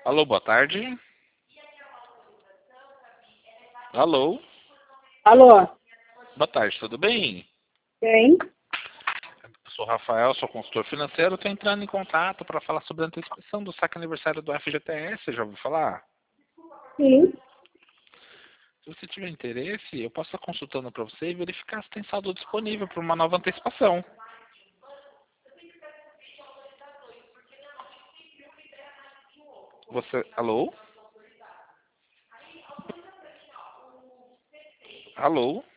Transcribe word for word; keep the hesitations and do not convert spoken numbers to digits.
Alô, boa tarde. Alô, Alô, boa tarde, tudo bem? quem? Eu sou o Rafael, sou consultor financeiro. Estou entrando em contato para falar sobre a antecipação do saque aniversário do F G T S. Já ouviu falar? Sim. Se você tiver interesse, eu posso estar consultando para você e verificar se tem saldo disponível para uma nova antecipação. Você. Alô? Alô?